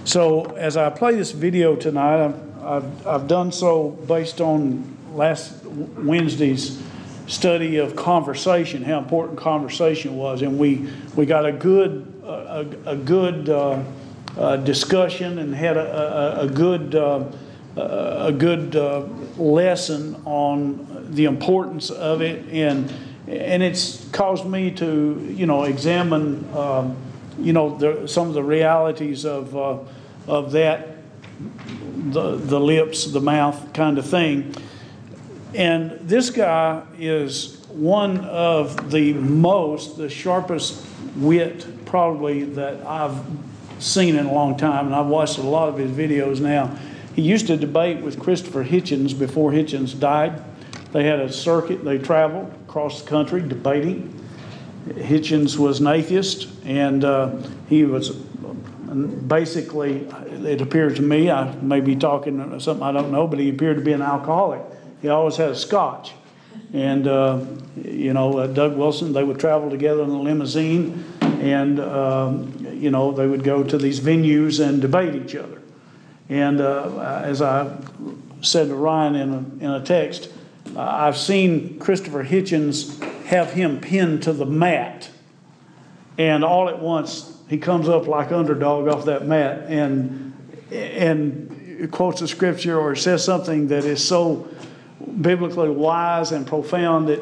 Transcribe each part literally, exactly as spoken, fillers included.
So as I play this video tonight, I've, I've, I've done so based on last Wednesday's study of conversation, how important conversation was, and we we got a good a, a good uh, uh, discussion and had a, a, a good uh, a good uh, lesson on the importance of it, and and it's caused me to you know examine um, you know the, some of the realities of uh, of that the the lips, the mouth kind of thing. And this guy is one of the most, the sharpest wit probably that I've seen in a long time, and I've watched a lot of his videos now. He used to debate with Christopher Hitchens before Hitchens died. They had a circuit, they traveled across the country debating. Hitchens was an atheist, and uh, he was basically, it appeared to me, I may be talking something I don't know, but he appeared to be an alcoholic. He always had a scotch. And, uh, you know, uh, Doug Wilson, they would travel together in a limousine, and, um, you know, they would go to these venues and debate each other. And uh, as I said to Ryan in a, in a text, uh, I've seen Christopher Hitchens have him pinned to the mat, and all at once he comes up like underdog off that mat and, and quotes a scripture or says something that is so biblically wise and profound that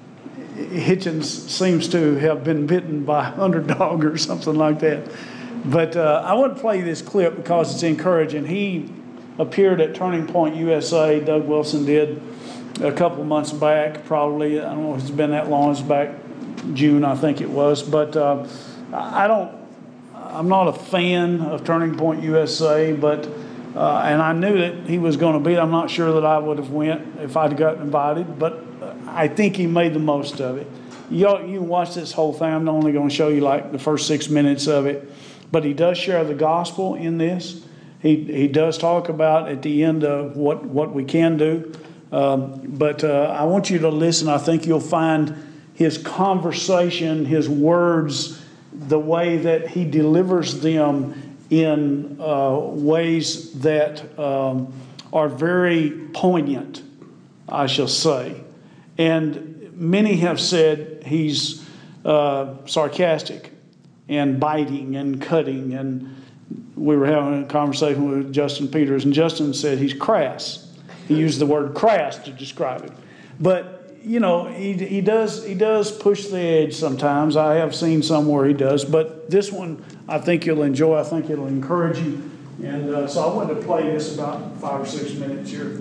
Hitchens seems to have been bitten by underdog or something like that. But uh, I want to play this clip because it's encouraging. He appeared at Turning Point U S A, Doug Wilson did, a couple months back, probably. I don't know if it's been that long. It's back June, I think it was. But uh, I don't, I'm not a fan of Turning Point U S A, but Uh, and I knew that he was going to be. I'm not sure that I would have went if I'd gotten invited, but I think he made the most of it. You you can watch this whole thing. I'm only going to show you like the first six minutes of it, but he does share the gospel in this. He he does talk about at the end of what what we can do. Um, but uh, I want you to listen. I think you'll find his conversation, his words, the way that he delivers them in uh, ways that um, are very poignant, I shall say. And many have said he's uh, sarcastic and biting and cutting. And we were having a conversation with Justin Peters, and Justin said he's crass. He used the word crass to describe him. But, you know, he, he does he does push the edge sometimes. I have seen some where he does. But this one, I think you'll enjoy. I think it'll encourage you. And uh, so I wanted to play this about five or six minutes here.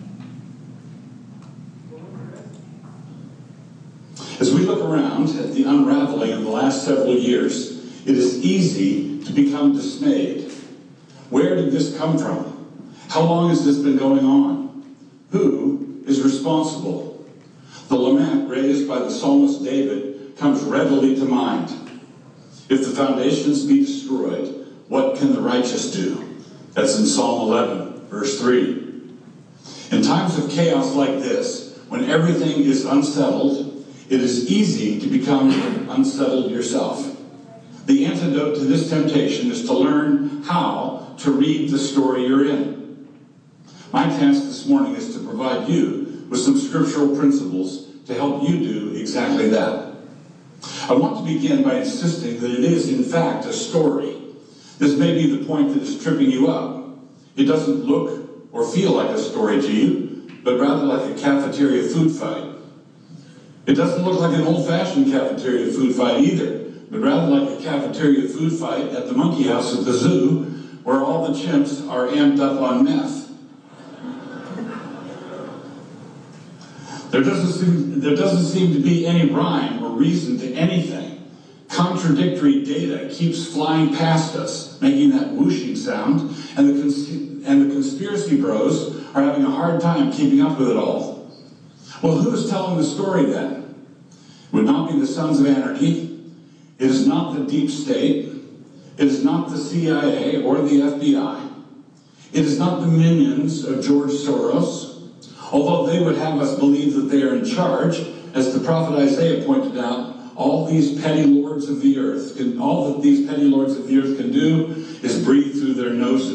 As we look around at the unraveling of the last several years, it is easy to become dismayed. Where did this come from? How long has this been going on? Who is responsible? The lament raised by the psalmist David comes readily to mind. If the foundations be destroyed, what can the righteous do? That's in Psalm eleven, verse three. In times of chaos like this, when everything is unsettled, it is easy to become unsettled yourself. The antidote to this temptation is to learn how to read the story you're in. My task this morning is to provide you with some scriptural principles to help you do exactly that. I want to begin by insisting that it is, in fact, a story. This may be the point that is tripping you up. It doesn't look or feel like a story to you, but rather like a cafeteria food fight. It doesn't look like an old-fashioned cafeteria food fight either, but rather like a cafeteria food fight at the monkey house at the zoo, where all the chimps are amped up on meth. There doesn't seem, there doesn't seem to be any rhyme or reason to anything. Contradictory data keeps flying past us, making that whooshing sound, and the, cons and the conspiracy bros are having a hard time keeping up with it all. Well, who is telling the story then? It would not be the Sons of Anarchy. It is not the deep state. It is not the C I A or the F B I. It is not the minions of George Soros. Although they would have us believe that they are in charge, as the prophet Isaiah pointed out, all these petty lords of the earth, can, all that these petty lords of the earth can do is breathe through their nose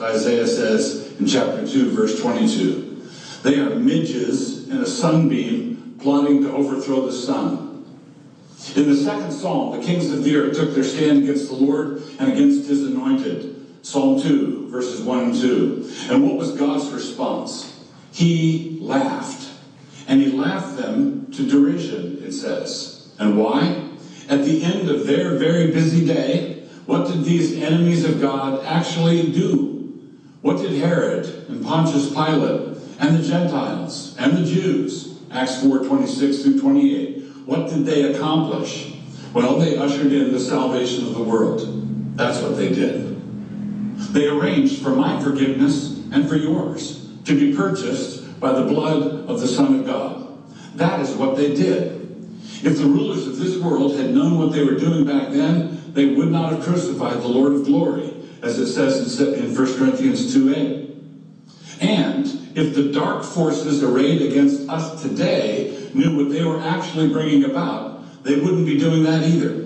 Isaiah says in chapter two, verse twenty-two. They are midges in a sunbeam plotting to overthrow the sun. In the second psalm, the kings of the earth took their stand against the Lord and against his anointed. Psalm two, verses one and two. And what was God's response? He laughed. And he laughed them to derision, it says. And why? At the end of their very busy day, what did these enemies of God actually do? What did Herod and Pontius Pilate and the Gentiles and the Jews, Acts four, twenty-six through twenty-eight, what did they accomplish? Well, they ushered in the salvation of the world. That's what they did. They arranged for my forgiveness and for yours to be purchased by the blood of the Son of God. That is what they did. If the rulers of this world had known what they were doing back then, they would not have crucified the Lord of glory, as it says in First Corinthians two eight. And if the dark forces arrayed against us today knew what they were actually bringing about, they wouldn't be doing that either.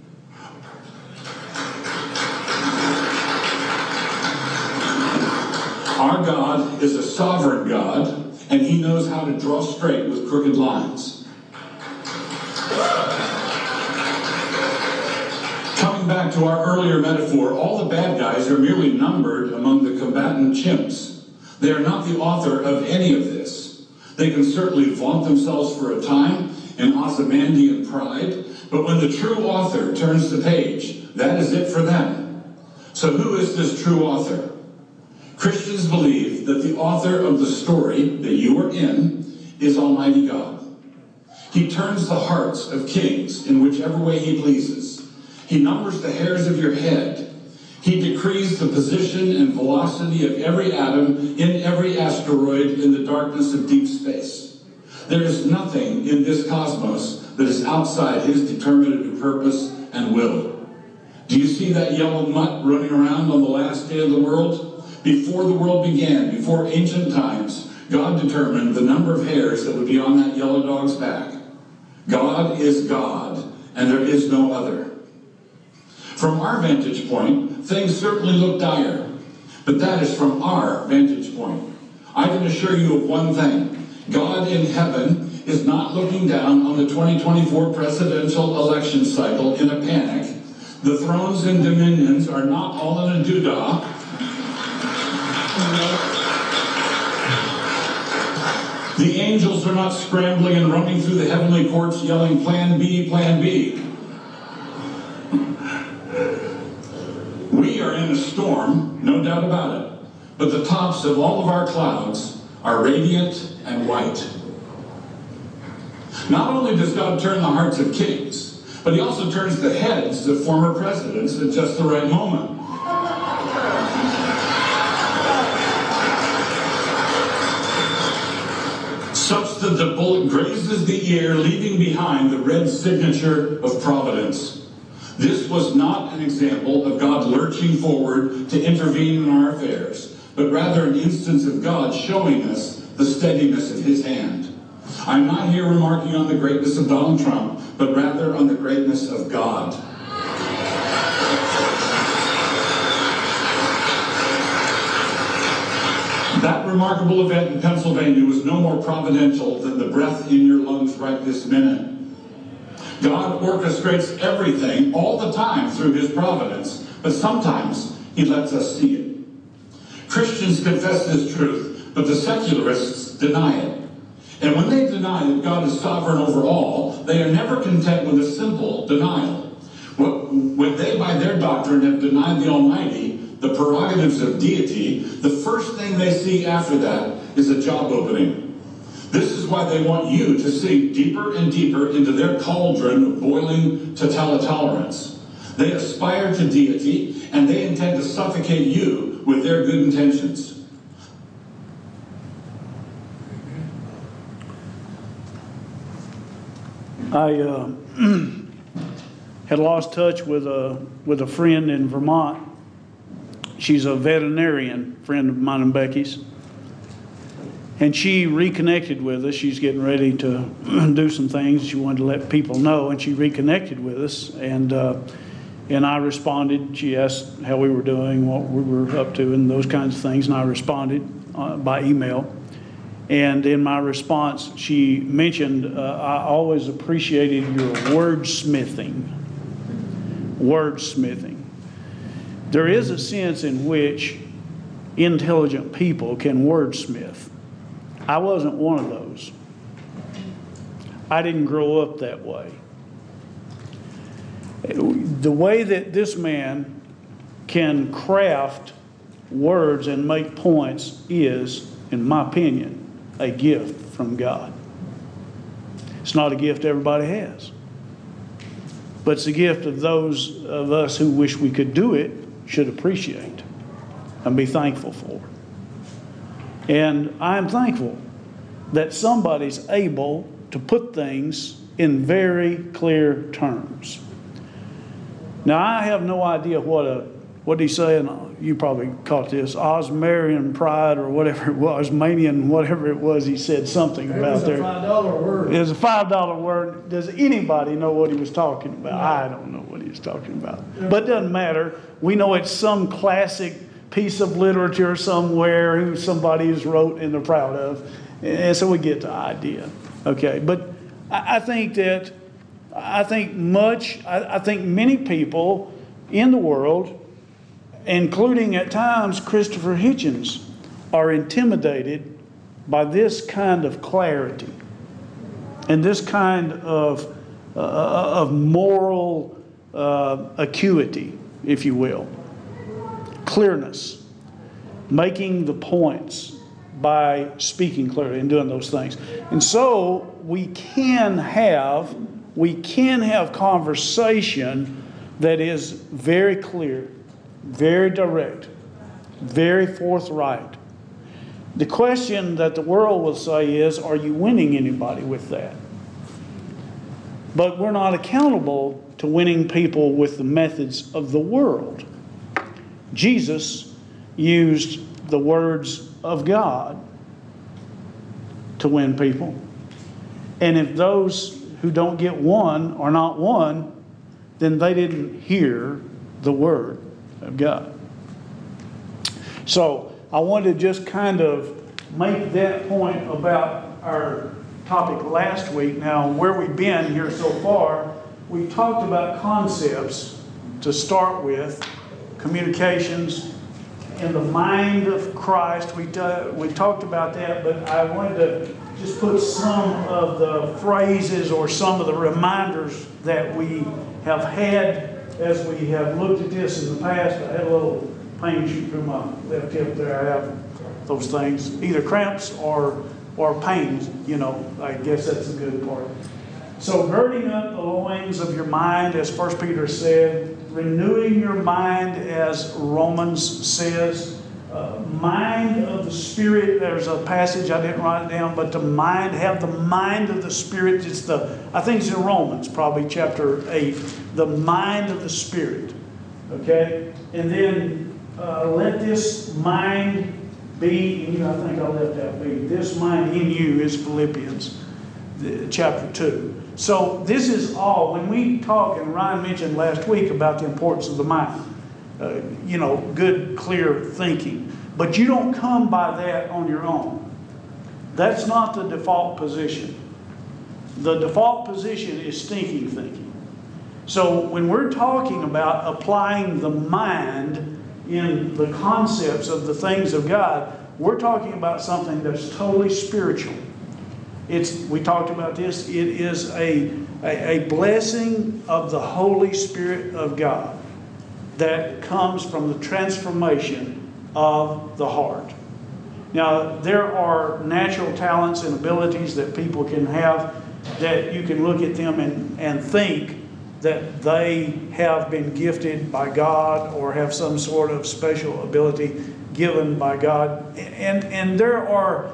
Our God is a sovereign God, and he knows how to draw straight with crooked lines. Coming back to our earlier metaphor, all the bad guys are merely numbered among the combatant chimps. They are not the author of any of this. They can certainly vaunt themselves for a time in Ozymandian pride, but when the true author turns the page, that is it for them. So who is this true author? Christians believe that the author of the story that you are in is Almighty God. He turns the hearts of kings in whichever way he pleases. He numbers the hairs of your head. He decrees the position and velocity of every atom in every asteroid in the darkness of deep space. There is nothing in this cosmos that is outside his determinative purpose and will. Do you see that yellow mutt running around on the last day of the world? Before the world began, before ancient times, God determined the number of hairs that would be on that yellow dog's back. God is God, and there is no other. From our vantage point, things certainly look dire, but that is from our vantage point. I can assure you of one thing. God in heaven is not looking down on the twenty twenty-four presidential election cycle in a panic. The thrones and dominions are not all in a doodah. The angels are not scrambling and running through the heavenly courts yelling, Plan B, Plan B. We are in a storm, no doubt about it, but the tops of all of our clouds are radiant and white. Not only does God turn the hearts of kings, but he also turns the heads of former presidents at just the right moment. Such that the bullet grazes the ear, leaving behind the red signature of providence. This was not an example of God lurching forward to intervene in our affairs, but rather an instance of God showing us the steadiness of his hand. I'm not here remarking on the greatness of Donald Trump, but rather on the greatness of God. That remarkable event in Pennsylvania was no more providential than the breath in your lungs right this minute. God orchestrates everything all the time through his providence, but sometimes he lets us see it. Christians confess this truth, but the secularists deny it. And when they deny that God is sovereign over all, they are never content with a simple denial. When they, by their doctrine, have denied the Almighty the prerogatives of deity, the first thing they see after that is a job opening. This is why they want you to sink deeper and deeper into their cauldron of boiling totalitarians. They aspire to deity, and they intend to suffocate you with their good intentions. I uh, had lost touch with a with a friend in Vermont. She's a veterinarian, friend of mine and Becky's. And she reconnected with us. She's getting ready to do some things. She wanted to let people know, and she reconnected with us. And uh, And I responded. She asked how we were doing, what we were up to, and those kinds of things. And I responded uh, by email. And in my response, she mentioned, uh, I always appreciated your wordsmithing. Wordsmithing. There is a sense in which intelligent people can wordsmith. I wasn't one of those. I didn't grow up that way. The way that this man can craft words and make points is, in my opinion, a gift from God. It's not a gift everybody has. But it's a gift of those of us who wish we could do it, should appreciate and be thankful for. And I'm thankful that somebody's able to put things in very clear terms. Now, I have no idea what a, what did he say, and you probably caught this, Osmarian pride or whatever it was, Manian, whatever it was, he said something about there. It was a five dollar word. It was a five dollar word. Does anybody know what he was talking about? No. I don't know what he was talking about. Yeah. But it doesn't matter. We know it's some classic piece of literature somewhere who somebody has wrote and they're proud of. And so we get the idea. Okay, but I think that, I think much, I, I think many people in the world, including at times Christopher Hitchens, are intimidated by this kind of clarity and this kind of, uh, of moral uh, acuity, if you will. Clearness, making the points by speaking clearly and doing those things. And so we can have, we can have conversation that is very clear, very direct, very forthright. The question that the world will say is, are you winning anybody with that? But we're not accountable to winning people with the methods of the world. Jesus used the words of God to win people. And if those who don't get won are not won, then they didn't hear the word of God. So I wanted to just kind of make that point about our topic last week. Now, where we've been here so far, we talked about concepts to start with, communications, in the mind of Christ. We, uh, we talked about that, but I wanted to just put some of the phrases or some of the reminders that we have had as we have looked at this in the past. I had a little pain shoot through my left hip there. I have those things, either cramps or, or pains, you know. I guess that's the good part. So girding up the loins of your mind, as First Peter said, renewing your mind, as Romans says, uh, mind of the Spirit. There's a passage, I didn't write it down, but the mind, have the mind of the Spirit. It's the, I think it's in Romans, probably chapter eight, the mind of the Spirit. Okay? And then uh, let this mind be in you. I think I left that be. This mind in you is Philippians the, chapter two. So this is all, when we talk, and Ryan mentioned last week about the importance of the mind, uh, you know, good, clear thinking. But you don't come by that on your own. That's not the default position. The default position is stinking thinking. So when we're talking about applying the mind in the concepts of the things of God, we're talking about something that's totally spiritual. It's, we talked about this, it is a, a, a blessing of the Holy Spirit of God that comes from the transformation of the heart. Now, there are natural talents and abilities that people can have that you can look at them and, and think that they have been gifted by God or have some sort of special ability given by God. And, and there are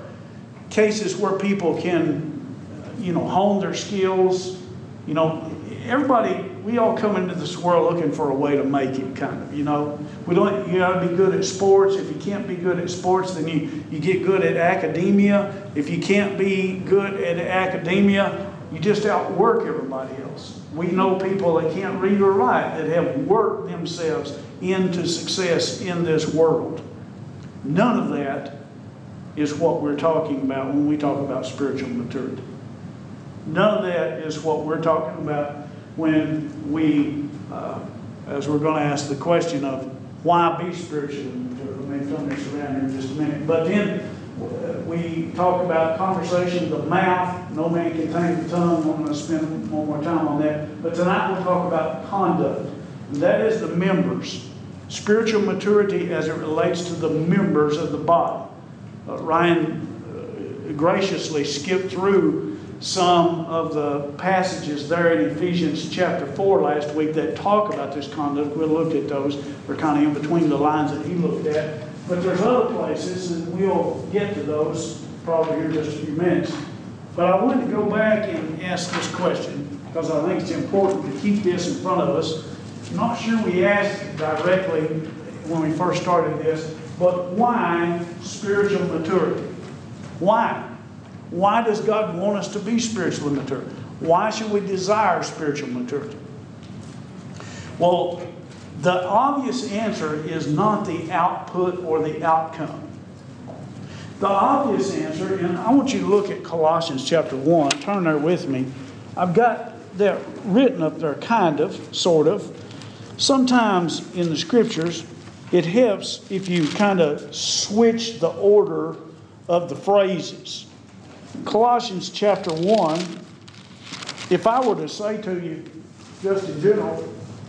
cases where people can, you know, hone their skills. You know, everybody, we all come into this world looking for a way to make it, kind of, you know. We don't, you got to be good at sports. If you can't be good at sports, then you, you get good at academia. If you can't be good at academia, you just outwork everybody else. We know people that can't read or write that have worked themselves into success in this world. None of that is what we're talking about when we talk about spiritual maturity. None of that is what we're talking about when we, uh, as we're going to ask the question of why be spiritually mature. Let me turn this around here in just a minute. But then we talk about conversation, the mouth. No man can tame the tongue. I'm going to spend one more time on that. But tonight we'll talk about conduct. And that is the members. Spiritual maturity as it relates to the members of the body. Uh, Ryan uh, graciously skipped through some of the passages there in Ephesians chapter four last week that talk about this conduct. We'll look at those. They're kind of in between the lines that he looked at. But there's other places, and we'll get to those probably here in just a few minutes. But I want to go back and ask this question because I think it's important to keep this in front of us. I'm not sure we asked it directly when we first started this, but why spiritual maturity? Why? Why does God want us to be spiritually mature? Why should we desire spiritual maturity? Well, the obvious answer is not the output or the outcome. The obvious answer, and I want you to look at Colossians chapter one. Turn there with me. I've got that written up there, kind of, sort of. Sometimes in the scriptures, it helps if you kind of switch the order of the phrases. Colossians chapter one, if I were to say to you, just in general,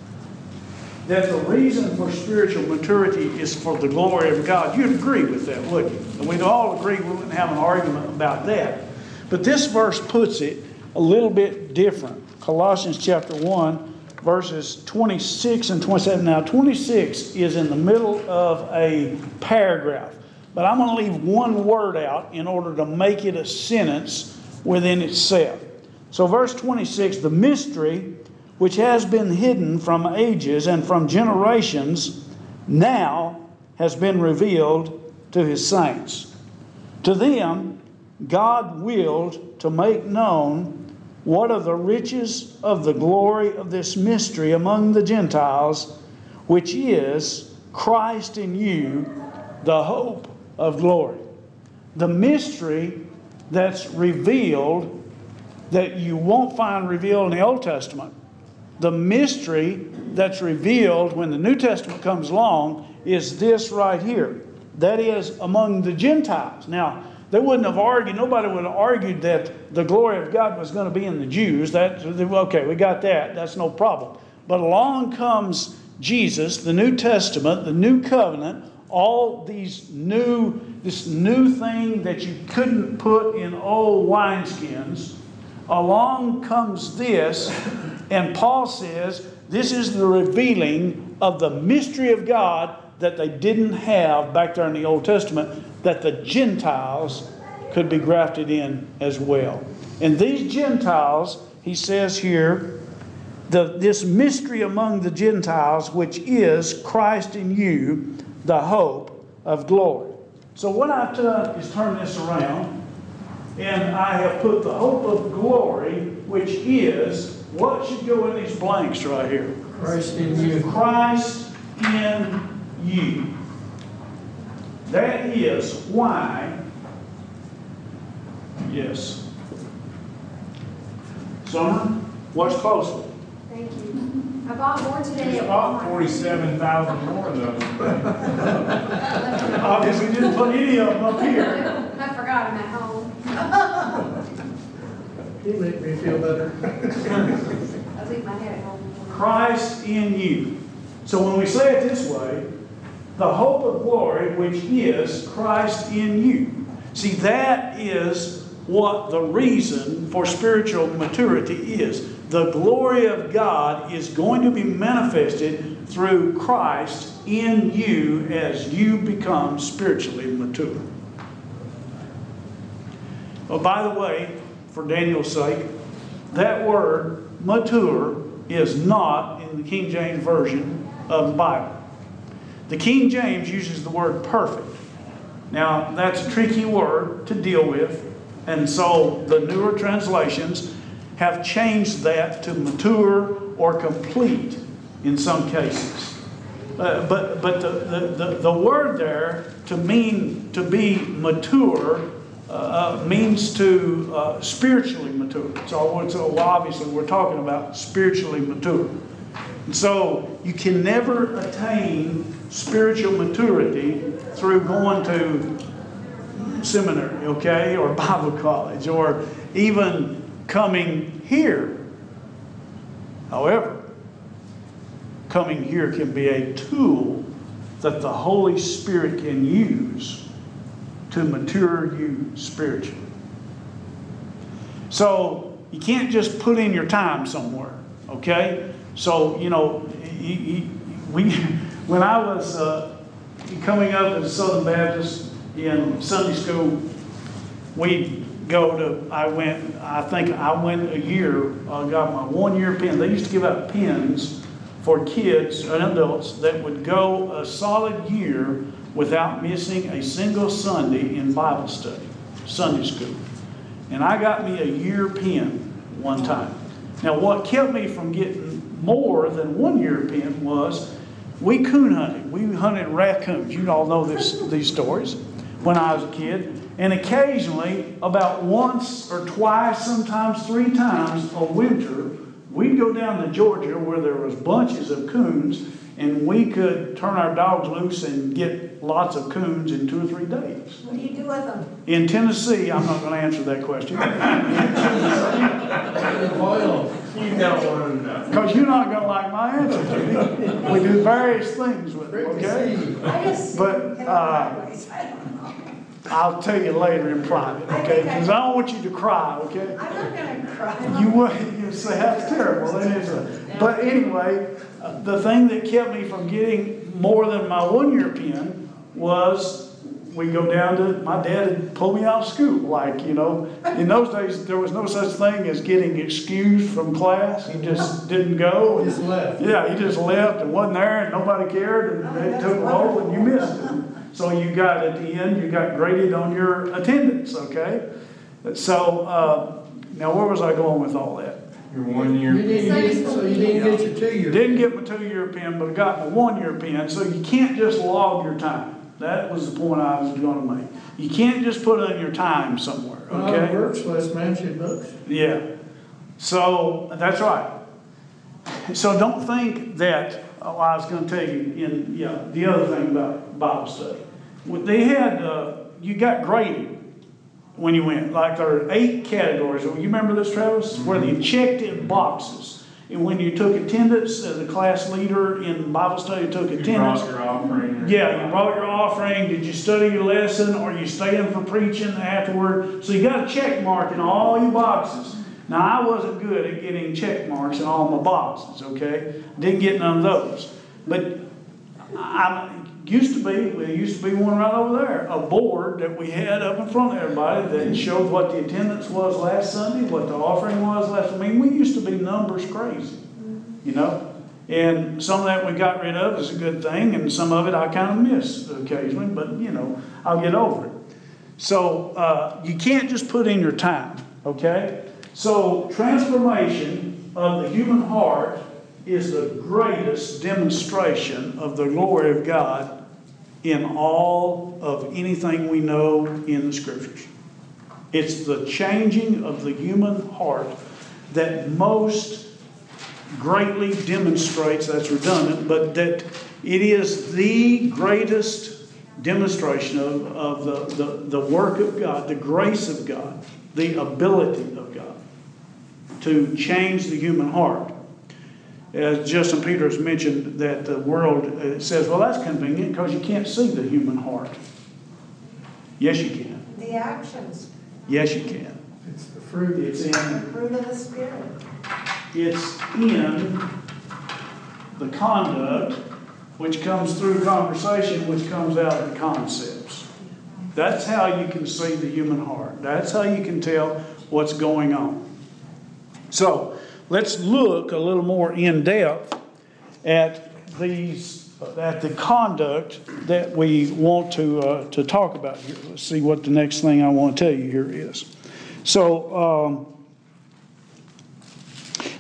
that the reason for spiritual maturity is for the glory of God, you'd agree with that, wouldn't you? And we'd all agree, we wouldn't have an argument about that. But this verse puts it a little bit different. Colossians chapter one, verses twenty-six and twenty-seven. Now, twenty-six is in the middle of a paragraph. But I'm going to leave one word out in order to make it a sentence within itself. So verse twenty-six, the mystery which has been hidden from ages and from generations now has been revealed to his saints. To them, God willed to make known what are the riches of the glory of this mystery among the Gentiles, which is Christ in you, the hope of glory. The mystery that's revealed that you won't find revealed in the Old Testament. The mystery that's revealed when the New Testament comes along is this right here. That is among the Gentiles. Now, they wouldn't have argued, nobody would have argued that the glory of God was going to be in the Jews. That, okay, we got that. That's no problem. But along comes Jesus, the New Testament, the New Covenant, all these new, this new thing that you couldn't put in old wineskins. Along comes this, and Paul says this is the revealing of the mystery of God that they didn't have back there in the Old Testament, that the Gentiles could be grafted in as well. And these Gentiles, he says here, the, this mystery among the Gentiles, which is Christ in you, the hope of glory. So what I've done is turn this around, and I have put the hope of glory, which is, what should go in these blanks right here? Christ in you. Christ in you. That is why, yes. Summer, watch closely. Thank you. I bought more today at About Walmart. forty-seven thousand more of those. Obviously didn't put any of them up here. I forgot them at home. He make me feel better. I leave my head at home. Christ in you. So when we say it this way, the hope of glory, which is Christ in you. See, that is what the reason for spiritual maturity is. The glory of God is going to be manifested through Christ in you as you become spiritually mature. Oh, by the way, for Daniel's sake, that word mature is not in the King James Version of the Bible. The King James uses the word perfect. Now, that's a tricky word to deal with, and so the newer translations have changed that to mature or complete in some cases. Uh, but but the, the, the, the word there, to mean to be mature, uh, uh, means to uh, spiritually mature. So, so obviously we're talking about spiritually mature. And so you can never attain spiritual maturity through going to seminary, okay, or Bible college, or even coming here. However, coming here can be a tool that the Holy Spirit can use to mature you spiritually. So you can't just put in your time somewhere, okay? So, you know, he, he, we, when I was uh, coming up as Southern Baptist in Sunday school, we'd go to, I went, I think I went a year, I got my one-year pen. They used to give out pens for kids and adults that would go a solid year without missing a single Sunday in Bible study, Sunday school. And I got me a year pen one time. Now, what kept me from getting more than one year pen was we coon hunted. We hunted raccoons. You all know this, these stories when I was a kid. And occasionally, about once or twice, sometimes three times a winter, we'd go down to Georgia where there was bunches of coons, and we could turn our dogs loose and get lots of coons in two or three days. What do you do with them? In Tennessee, I'm not going to answer that question. Well, you don't want to know. Because you're not going to like my answer, Judy. We do various things with it, okay? I just. But, uh, I'll tell you later in private, okay? Because I don't want you to cry, okay? I'm not going to cry. You would, you say, that's terrible. It is a, but anyway, uh, the thing that kept me from getting more than my one-year pen was we go down to, my dad would pull me out of school. Like, you know, in those days, there was no such thing as getting excused from class. He just didn't go. Just left. Yeah, he just left and wasn't there, and nobody cared, and they took a roll, and you missed it. So you got, at the end, you got graded on your attendance, okay? So, uh, now where was I going with all that? Your one year. You didn't get, so you didn't get your two year. Didn't get my two-year pen, but I got my one-year pen, so you can't just log your time. That was the point I was going to make. You can't just put in your time somewhere, okay? Well, works less mansion books. Yeah. So, that's right. So don't think that, oh, I was going to tell you, in, yeah, the other thing about Bible study. They had, uh, you got graded when you went. Like there are eight categories. You remember this, Travis? Where they checked in boxes. And when you took attendance as a class leader in Bible study, took You attendance. brought your offering. Yeah, you brought your offering. Did you study your lesson? Or you staying for preaching afterward? So you got a check mark in all your boxes. Now, I wasn't good at getting check marks in all my boxes, okay? Didn't get none of those. But I used to be, there used to be one right over there, a board that we had up in front of everybody that showed what the attendance was last Sunday, what the offering was last, I mean, we used to be numbers crazy, you know? And some of that we got rid of is a good thing, and some of it I kind of miss occasionally, but, you know, I'll get over it. So uh, you can't just put in your time, okay? So transformation of the human heart is the greatest demonstration of the glory of God in all of anything we know in the Scriptures. It's the changing of the human heart that most greatly demonstrates, that's redundant, but that it is the greatest demonstration of, of the, the, the work of God, the grace of God, the ability of God to change the human heart. As Justin Peters mentioned, that the world uh, says, well, that's convenient because you can't see the human heart. Yes, you can. The actions, Yes, you can. It's the fruit. It's the in, fruit of the Spirit. it's in the conduct, which comes through conversation, which comes out in concepts. That's how you can see the human heart. That's how you can tell what's going on. So, let's look a little more in depth at these, at the conduct that we want to uh, to talk about here. Let's see what the next thing I want to tell you here is. So, um,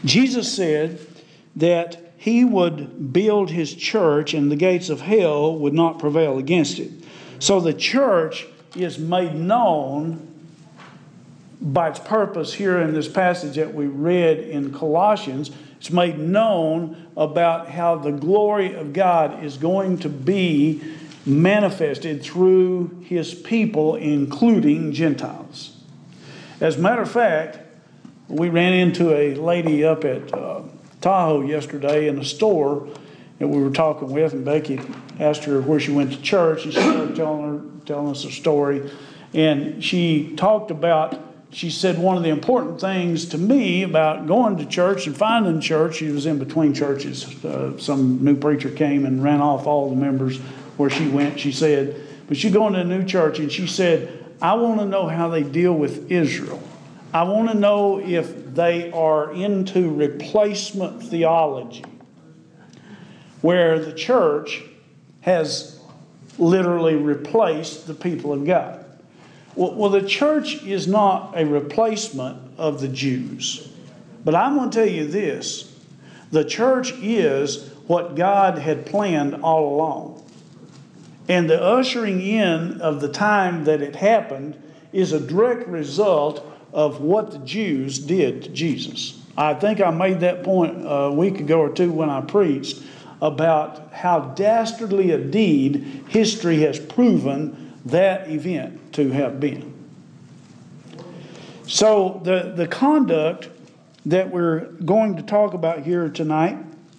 Jesus said that He would build His church and the gates of hell would not prevail against it. So the church is made known by its purpose here in this passage that we read in Colossians. It's made known about how the glory of God is going to be manifested through His people, including Gentiles. As a matter of fact, we ran into a lady up at uh, Tahoe yesterday in a store that we were talking with, and Becky asked her where she went to church, and she started telling her, telling us a story. And she talked about, she said one of the important things to me about going to church and finding church, she was in between churches. Uh, some new preacher came and ran off all the members where she went, she said. But she go into a new church, and she said, I want to know how they deal with Israel. I want to know if they are into replacement theology, where the church has literally replaced the people of God. Well, well, the church is not a replacement of the Jews. But I'm going to tell you this. The church is what God had planned all along. And the ushering in of the time that it happened is a direct result of what the Jews did to Jesus. I think I made that point a week ago or two when I preached about how dastardly a deed history has proven that event to have been. So the, the conduct that we're going to talk about here tonight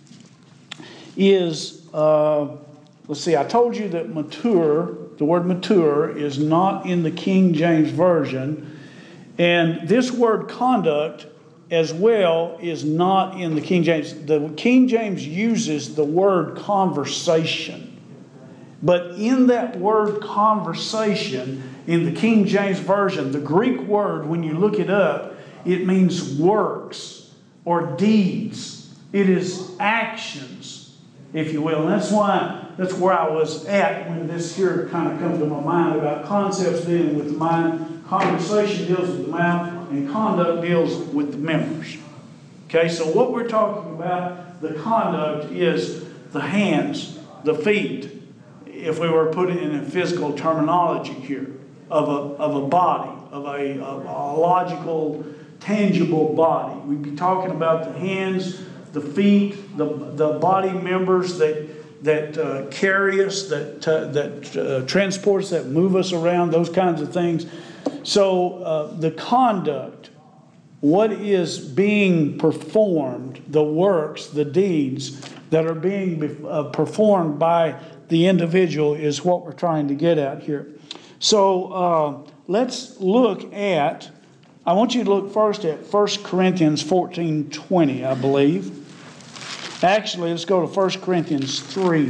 is, uh, let's see, I told you that mature, the word mature, is not in the King James Version. And this word conduct as well is not in the King James. The King James uses the word conversation. But in that word conversation, in the King James Version, the Greek word, when you look it up, it means works or deeds. It is actions, if you will. And that's why, that's where I was at when this here kind of comes to my mind about concepts dealing with the mind. Conversation deals with the mouth, and conduct deals with the members. Okay, so what we're talking about, the conduct is the hands, the feet, if we were putting it in physical terminology here, of a, of a body, of a, of a logical, tangible body. We'd be talking about the hands, the feet, the, the body members that, that uh, carry us, that, uh, that uh, transports, that move us around, those kinds of things. So uh, the conduct, what is being performed, the works, the deeds that are being uh, performed by the individual is what we're trying to get at here. So uh, let's look at, I want you to look first at First Corinthians fourteen twenty, I believe. Actually, let's go to First Corinthians three.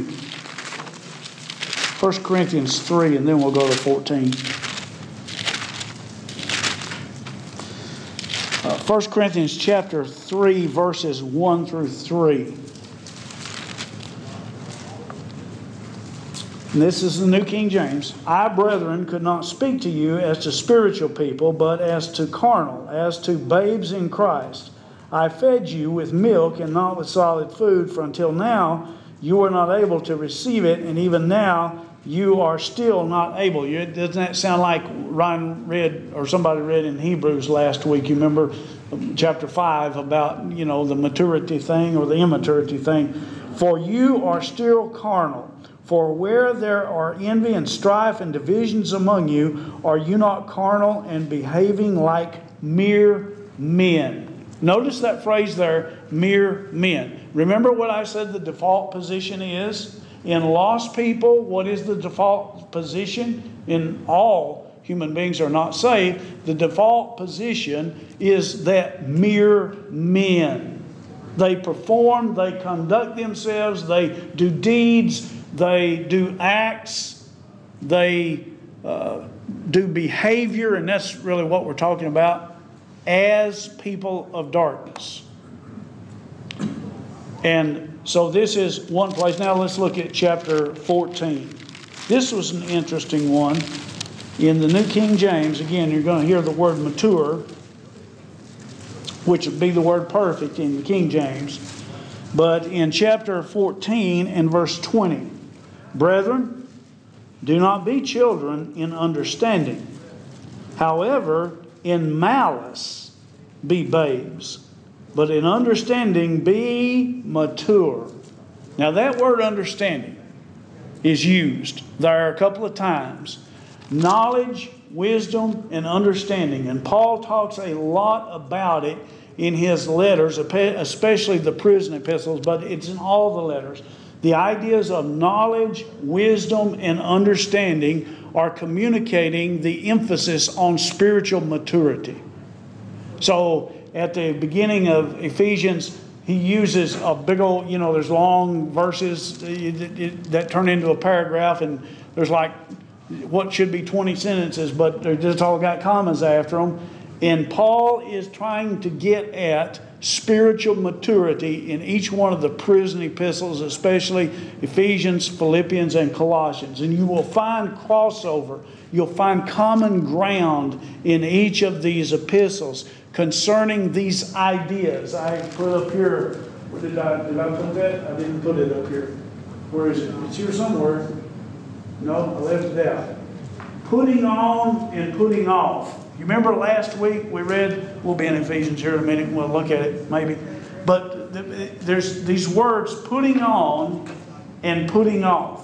First Corinthians three, and then we'll go to fourteen. Uh, First Corinthians chapter three, verses one through three. And this is the New King James. I, brethren, could not speak to you as to spiritual people, but as to carnal, as to babes in Christ. I fed you with milk and not with solid food, for until now you were not able to receive it, and even now you are still not able. You, doesn't that sound like Ryan read, or somebody read in Hebrews last week? You remember chapter five about, you know, the maturity thing or the immaturity thing. For you are still carnal. For where there are envy and strife and divisions among you, are you not carnal and behaving like mere men? Notice that phrase there, mere men. Remember what I said the default position is? In lost people, what is the default position? In all human beings are not saved. The default position is that mere men. They perform, they conduct themselves, they do deeds, they do acts, they uh, do behavior, and that's really what we're talking about, as people of darkness. And so this is one place. Now let's look at chapter fourteen. This was an interesting one. In the New King James, again, you're going to hear the word mature. which would be the word perfect in the King James. But in chapter fourteen and verse twenty, brethren, do not be children in understanding. However, in malice be babes, but in understanding be mature. Now that word understanding is used there a couple of times. Knowledge, wisdom, and understanding. And Paul talks a lot about it in his letters, especially the prison epistles, but it's in all the letters. The ideas of knowledge, wisdom, and understanding are communicating the emphasis on spiritual maturity. So at the beginning of Ephesians, he uses a big old, you know, there's long verses that turn into a paragraph, and there's like what should be twenty sentences, but they're just all got commas after them. And Paul is trying to get at spiritual maturity in each one of the prison epistles, especially Ephesians, Philippians, and Colossians. And you will find crossover. You'll find common ground in each of these epistles concerning these ideas. I put up here, where did I, did I put that? I didn't put it up here. Where is it? It's here somewhere. No, I left it out. Putting on and putting off. You remember last week we read, we'll be in Ephesians here in a minute, we'll look at it maybe. But there's these words, putting on and putting off.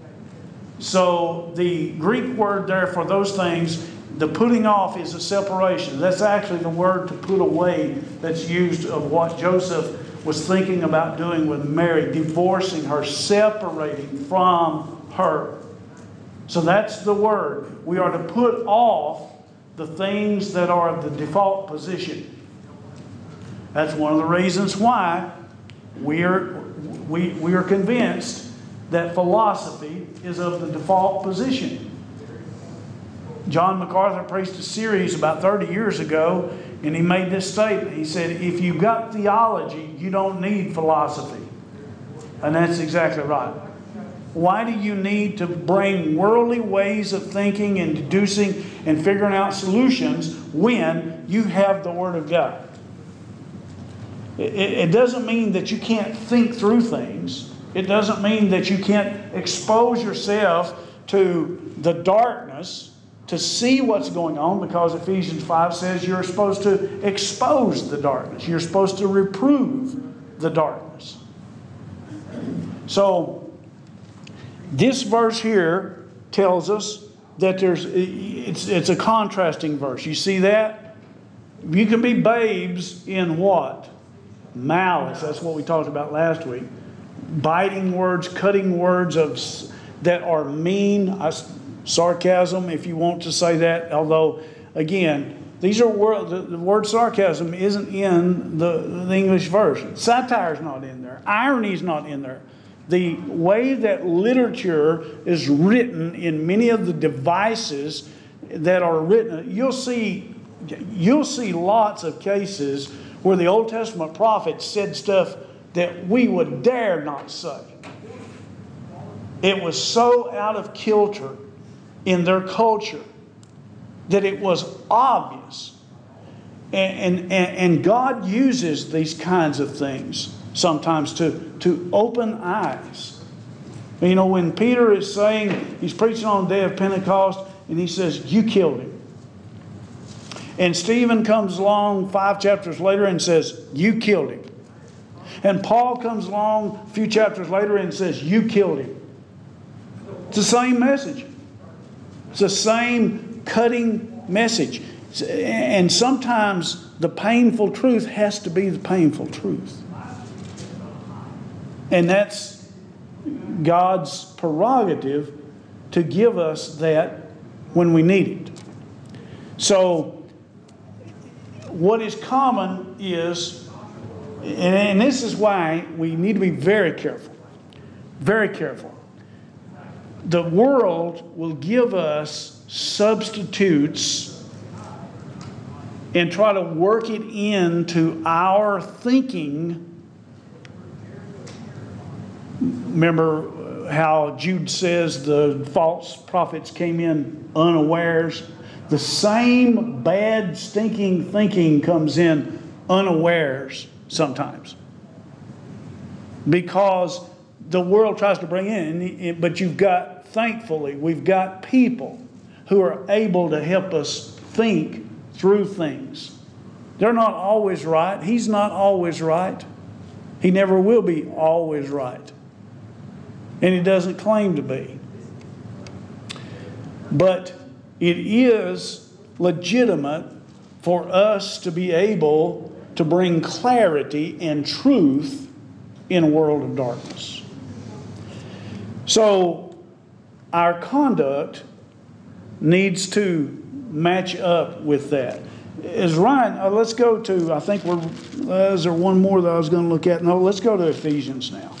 So the Greek word there for those things, the putting off is a separation. That's actually the word to put away that's used of what Joseph was thinking about doing with Mary, divorcing her, separating from her. So that's the word. We are to put off the things that are of the default position. That's one of the reasons why we are, we, we are convinced that philosophy is of the default position. John MacArthur preached a series about thirty years ago, and he made this statement. He said, if you've got theology, you don't need philosophy. And that's exactly right. Why do you need to bring worldly ways of thinking and deducing and figuring out solutions when you have the Word of God? It, it doesn't mean that you can't think through things. It doesn't mean that you can't expose yourself to the darkness to see what's going on, because Ephesians five says you're supposed to expose the darkness. You're supposed to reprove the darkness. So, this verse here tells us that there's, it's, it's a contrasting verse. You see that? You can be babes in what? Malice. That's what we talked about last week. Biting words, cutting words of that are mean, sarcasm, if you want to say that. Although, again, these are word, the, the word sarcasm isn't in the, the English version. Satire is not in there. Irony is not in there. The way that literature is written in many of the devices that are written, you'll see, you'll see lots of cases where the Old Testament prophets said stuff that we would dare not say. It was so out of kilter in their culture that it was obvious. And, and, and God uses these kinds of things sometimes to, to open eyes. You know, when Peter is saying, he's preaching on the day of Pentecost, and he says, you killed him. And Stephen comes along five chapters later and says, you killed him. And Paul comes along a few chapters later and says, you killed him. It's the same message. It's the same cutting message. And sometimes the painful truth has to be the painful truth. And that's God's prerogative to give us that when we need it. So, what is common is, and this is why we need to be very careful, very careful. The world will give us substitutes and try to work it into our thinking. Remember how Jude says the false prophets came in unawares? The same bad, stinking thinking comes in unawares sometimes. Because the world tries to bring in, but you've got, thankfully, we've got people who are able to help us think through things. They're not always right. He's not always right. He never will be always right. And he doesn't claim to be. But it is legitimate for us to be able to bring clarity and truth in a world of darkness. So our conduct needs to match up with that. As Ryan, uh, let's go to, I think we're, uh, is there one more that I was going to look at? No, let's go to Ephesians now.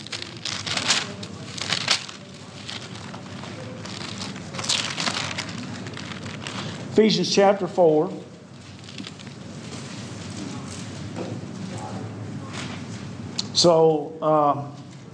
Ephesians chapter four. So, uh,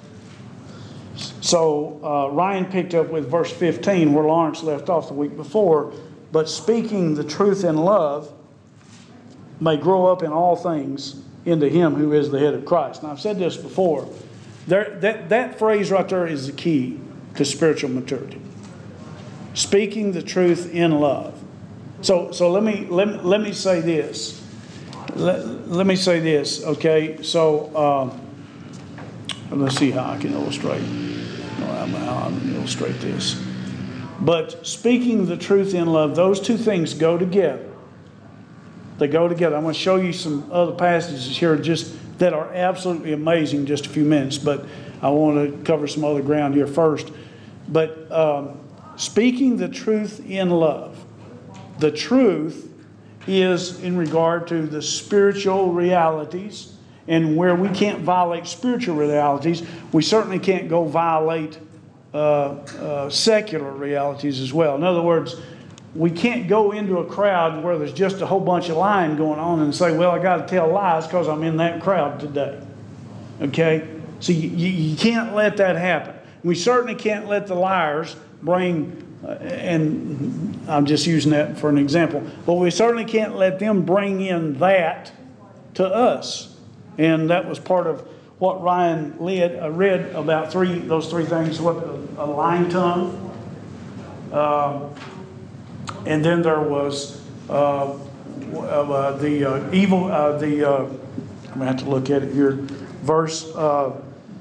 so uh, Ryan picked up with verse fifteen where Lawrence left off the week before. But speaking the truth in love may grow up in all things into him who is the head of Christ. Now, I've said this before. There, that, that phrase right there is the key to spiritual maturity. Speaking the truth in love. So, so let me let, let me say this. Let, let me say this, okay? So, um, let's see how I can illustrate. How I can illustrate this. But speaking the truth in love, those two things go together. They go together. I'm going to show you some other passages here just that are absolutely amazing in just a few minutes. But I want to cover some other ground here first. But um, speaking the truth in love. The truth is in regard to the spiritual realities. And where we can't violate spiritual realities, we certainly can't go violate uh, uh, secular realities as well. In other words, we can't go into a crowd where there's just a whole bunch of lying going on and say, well, I got to tell lies because I'm in that crowd today. Okay? So you, you can't let that happen. We certainly can't let the liars bring, uh, and I'm just using that for an example, but we certainly can't let them bring in that to us. And that was part of what Ryan led, uh, read about three those three things. What a, a lying tongue, uh, and then there was uh, uh, the uh, evil. Uh, the uh, I'm gonna have to look at it here. Verse uh,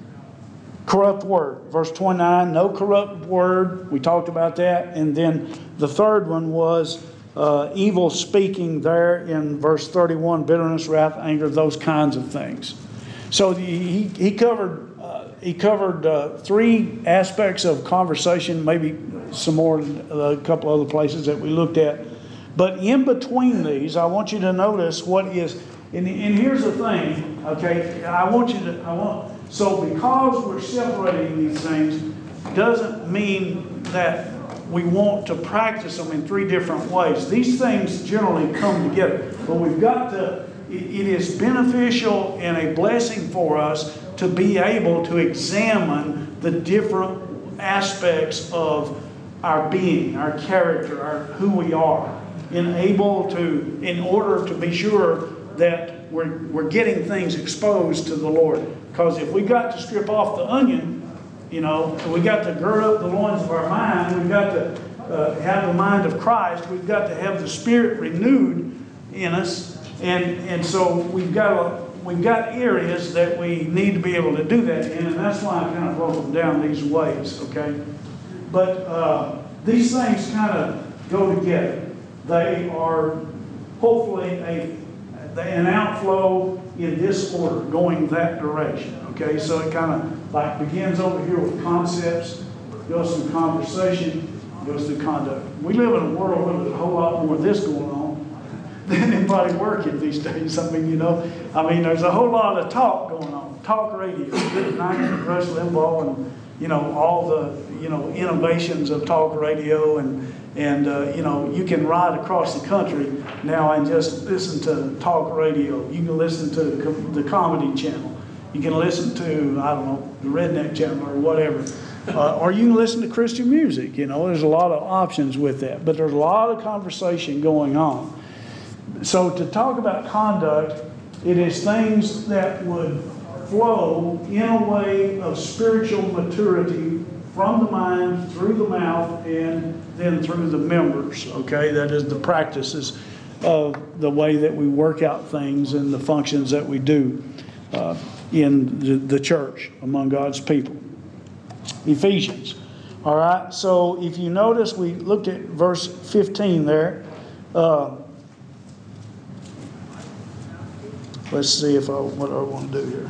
corrupt word. Verse twenty-nine. No corrupt word. We talked about that. And then the third one was uh, evil speaking. There in verse thirty-one, bitterness, wrath, anger, those kinds of things. So the, he he covered uh, he covered uh, three aspects of conversation, maybe some more, a couple other places that we looked at. But in between these, I want you to notice what is, and, and here's the thing, okay? I want you to, I want, so because we're separating these things, doesn't mean that we want to practice them in three different ways. These things generally come together, but we've got to, it is beneficial and a blessing for us to be able to examine the different aspects of our being, our character, our who we are, and able to, in order to be sure that we're, we're getting things exposed to the Lord. Because if we got to strip off the onion, you know, we got to gird up the loins of our mind, we've got to uh, have the mind of Christ, we've got to have the Spirit renewed in us. And and so we've got a, we've got areas that we need to be able to do that in, and that's why I kind of broke them down these ways, okay? But uh, these things kind of go together. They are hopefully a an outflow in this order, going that direction, okay? So it kind of like begins over here with concepts, goes through conversation, goes through conduct. We live in a world where there's a whole lot more of this going on than anybody working these days. I mean, you know, I mean, there's a whole lot of talk going on. Talk radio, good night, Rush Limbaugh, and you know all the you know innovations of talk radio, and and uh, you know you can ride across the country now and just listen to talk radio. You can listen to the comedy channel. You can listen to I don't know the redneck channel or whatever. Uh, or you can listen to Christian music. You know, there's a lot of options with that, but there's a lot of conversation going on. So to talk about conduct It is things that would flow in a way of spiritual maturity from the mind, through the mouth, and then through the members, okay? That is the practices of the way that we work out things and the functions that we do uh, in the, the church among God's people. Ephesians. All right, so if you notice, we looked at verse fifteen there. Uh, let's see if I, what I want to do here.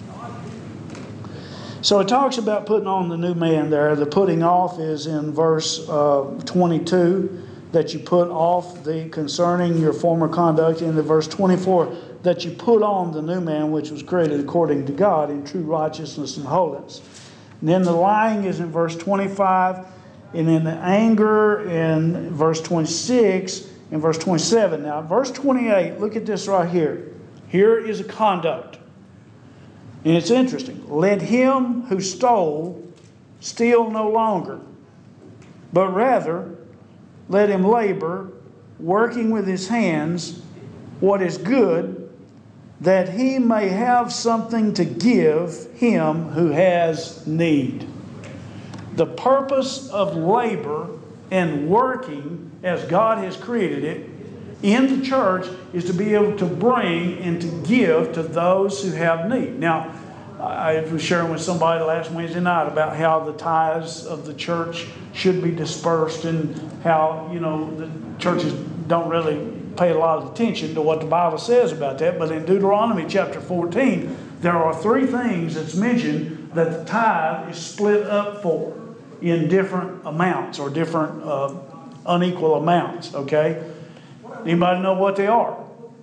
So it talks about putting on the new man there. The putting off is in verse uh, twenty-two, that you put off the concerning your former conduct. In the verse twenty-four, that you put on the new man, which was created according to God in true righteousness and holiness. And then the lying is in verse twenty-five, and then the anger in verse twenty-six and verse twenty-seven. Now, verse twenty-eight, look at this right here. Here is a conduct. And it's interesting. Let him who stole steal no longer, but rather let him labor, working with his hands what is good, that he may have something to give him who has need. The purpose of labor and working as God has created it in the church is to be able to bring and to give to those who have need. Now, I was sharing with somebody last Wednesday night about how the tithes of the church should be dispersed and how, you know, the churches don't really pay a lot of attention to what the Bible says about that. But in Deuteronomy chapter fourteen, there are three things that's mentioned that the tithe is split up for in different amounts or different uh, unequal amounts, okay? Anybody know what they are?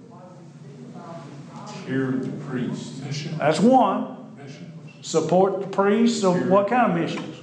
Care of the priest. That's one. Support the priests. So what kind of missions?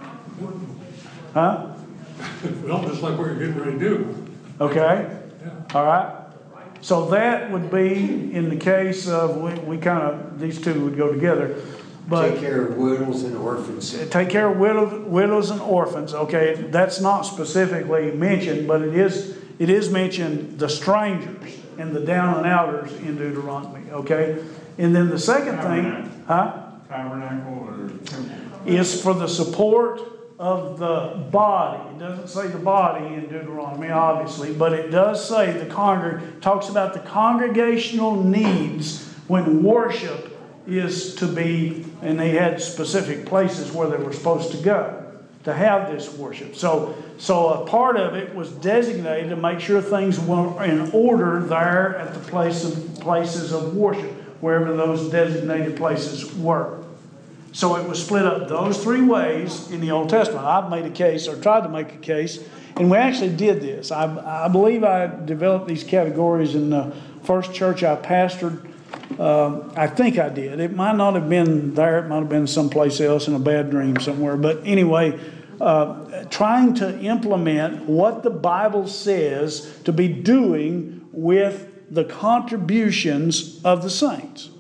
Huh? Well, just like we're getting ready to do. Okay. All right. So that would be in the case of, we, we kind of, these two would go together. But take care of widows and orphans. Take care of widows, widows and orphans. Okay. That's not specifically mentioned, but it is, it is mentioned the strangers and the down and outers in Deuteronomy. Okay. And then the second thing, huh? Tabernacle or temple? Is for the support of the body. It doesn't say the body in Deuteronomy, obviously, but it does say the congreg talks about the congregational needs when worship is to be, and they had specific places where they were supposed to go to have this worship. So, so a part of it was designated to make sure things were in order there at the place of places of worship, wherever those designated places were. So it was split up those three ways in the Old Testament. I've made a case, or tried to make a case, and we actually did this. I, I believe I developed these categories in the first church I pastored. Um, I think I did. It might not have been there. It might have been someplace else in a bad dream somewhere. But anyway, uh, trying to implement what the Bible says to be doing with the contributions of the saints.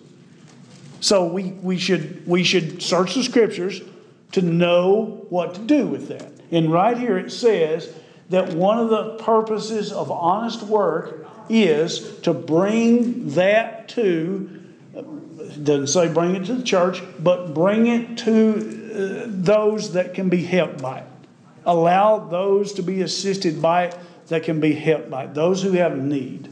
So we, we should we should search the scriptures to know what to do with that. And right here it says that one of the purposes of honest work is to bring that to, it doesn't say bring it to the church, but bring it to uh, those that can be helped by it. Allow those to be assisted by it that can be helped by it, those who have need.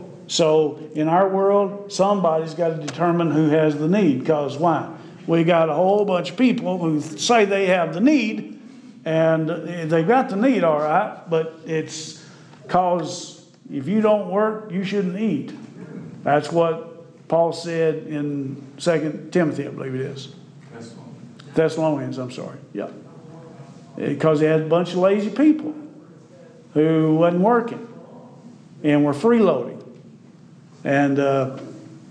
So in our world, somebody's got to determine who has the need. Because why? We got a whole bunch of people who say they have the need, and they've got the need all right, but it's because if you don't work, you shouldn't eat. That's what Paul said in Second Timothy, I believe it is. Thessalonians, Thessalonians I'm sorry. Yeah. Because they had a bunch of lazy people who wasn't working and were freeloading. And uh,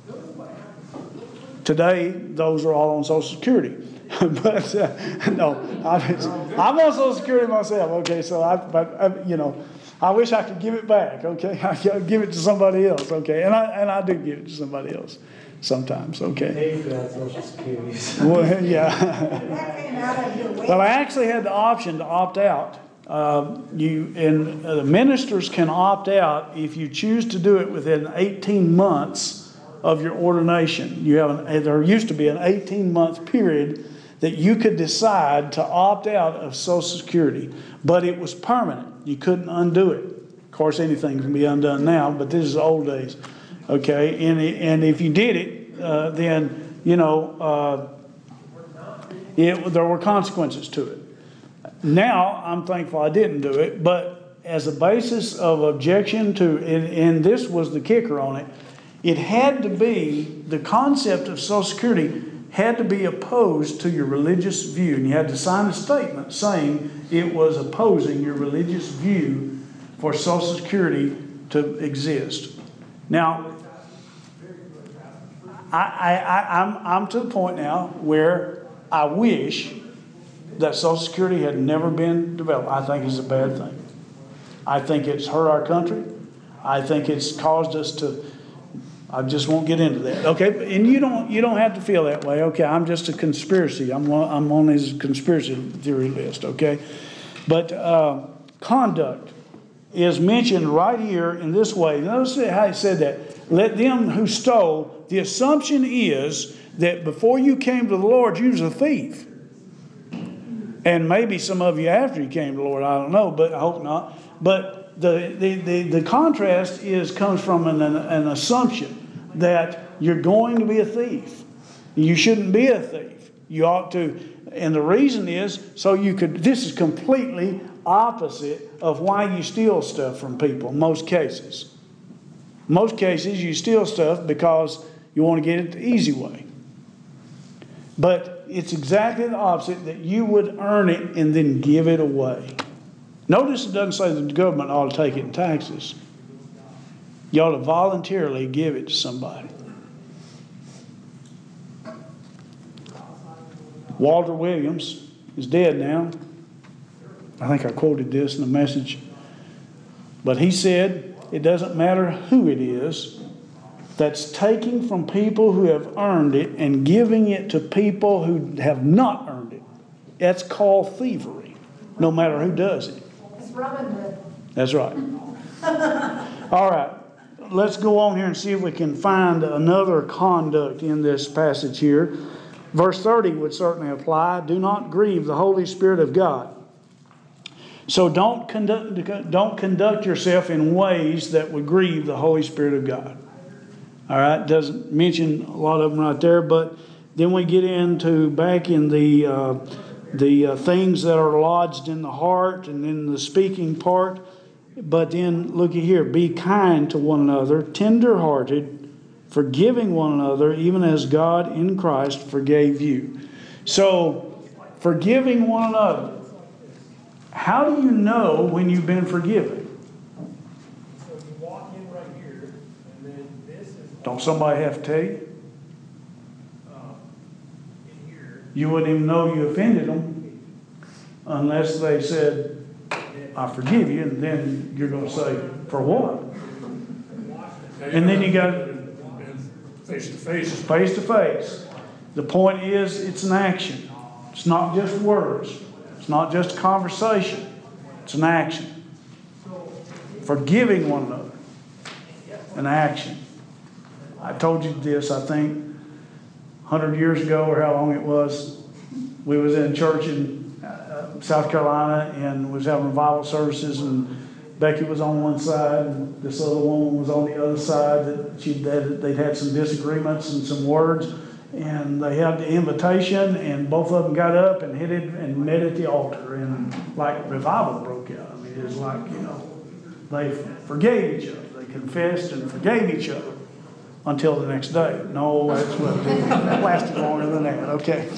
today, those are all on Social Security. but uh, no, I'm, I'm on Social Security myself. Okay, so I, but I, you know, I wish I could give it back. Okay, I give it to somebody else. Okay, and I and I do give it to somebody else sometimes. Okay. Pay for that Social Security. Well, yeah. That came out of your way. Well, I actually had the option to opt out. Uh, you and uh, the ministers can opt out if you choose to do it within eighteen months of your ordination. You have an, there used to be an eighteen-month period that you could decide to opt out of Social Security, but it was permanent. You couldn't undo it. Of course, anything can be undone now, but this is the old days. Okay, and and if you did it, uh, then you know uh, it, there were consequences to it. Now I'm thankful I didn't do it, but as a basis of objection to, and, and this was the kicker on it, it had to be, the concept of Social Security had to be opposed to your religious view, and you had to sign a statement saying it was opposing your religious view for Social Security to exist. Now, I, I, I, I'm, I'm to the point now where I wish that Social Security had never been developed. I think it's a bad thing. I think it's hurt our country. I think it's caused us to, I just won't get into that. Okay, and you don't you don't have to feel that way. Okay, I'm just a conspiracy. I'm on, I'm on his conspiracy theory list. Okay, but uh, conduct is mentioned right here in this way. Notice how he said that. Let them who stole. The assumption is that before you came to the Lord, you was a thief. And maybe some of you after you came to the Lord, I don't know, but I hope not. But the the, the, the contrast is comes from an, an assumption that you're going to be a thief. You shouldn't be a thief. You ought to, and the reason is so you could, this is completely opposite of why you steal stuff from people in most cases. Most cases you steal stuff because you want to get it the easy way. But it's exactly the opposite, that you would earn it and then give it away. Notice it doesn't say that the government ought to take it in taxes. You ought to voluntarily give it to somebody. Walter Williams is dead now. I think I quoted this in the message. But he said, it doesn't matter who it is that's taking from people who have earned it and giving it to people who have not earned it. That's called thievery, no matter who does it. It's Robin Hood. That's right. All right. Let's go on here and see if we can find another conduct in this passage here. Verse thirty would certainly apply. Do not grieve the Holy Spirit of God. So don't conduct, don't conduct yourself in ways that would grieve the Holy Spirit of God. All right, doesn't mention a lot of them right there, but then we get into back in the uh, the uh, things that are lodged in the heart and then the speaking part. But then looky here, be kind to one another, tender-hearted, forgiving one another, even as God in Christ forgave you. So, forgiving one another. How do you know when you've been forgiven? So you walk in right here, and then this is Don't somebody have to tell you? uh, in here. You wouldn't even know you offended them unless they said, I forgive you, and then you're going to say, for what? And then you got Face to face. face to face. The point is, it's an action. It's not just words. It's not just a conversation. It's an action. Forgiving one another. An action. I told you this, I think, a hundred years ago, or how long it was. We was in church in uh, South Carolina and was having revival services, and Becky was on one side and this other woman was on the other side. That she that they'd had some disagreements and some words, and they had the invitation, and both of them got up and headed and met at the altar, and like revival broke out. I mean, it was like, you know, they forgave each other. They confessed and forgave each other until the next day. No, that's what that lasted longer than that. Okay.